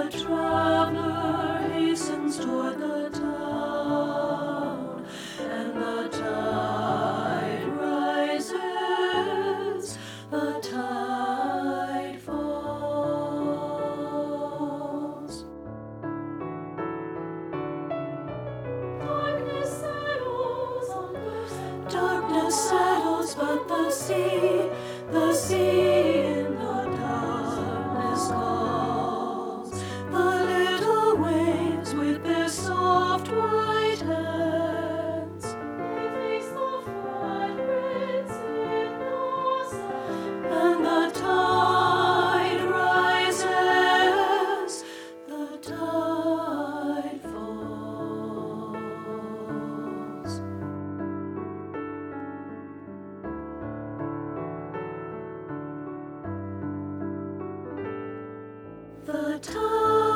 The traveler hastens toward the town, and the tide rises, the tide falls. Darkness settles, but the sea in the darkness calls. The little waves with their soft white hands, they face the footprints in the sand. And the tide rises, the tide falls. The tide